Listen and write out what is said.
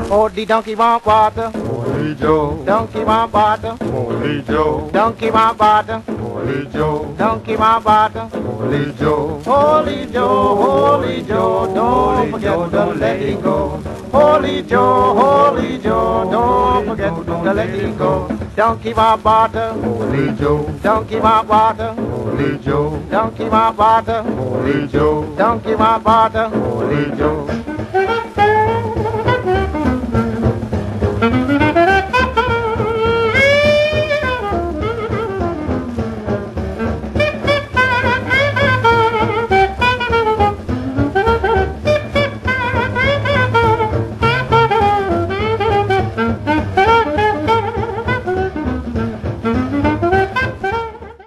Oh, the donkey want water. Holy Joe, Donkey want water. Holy Joe, Donkey want water. Holy Joe, Donkey want water. Holy Joe, Holy Joe, Holy Joe, don't forget to let it go. Holy Joe, don't forget to let it go. Donkey want water. Holy Joe, Donkey want water. Holy Joe, Donkey want water. Holy Joe, Donkey want water. Holy Joe.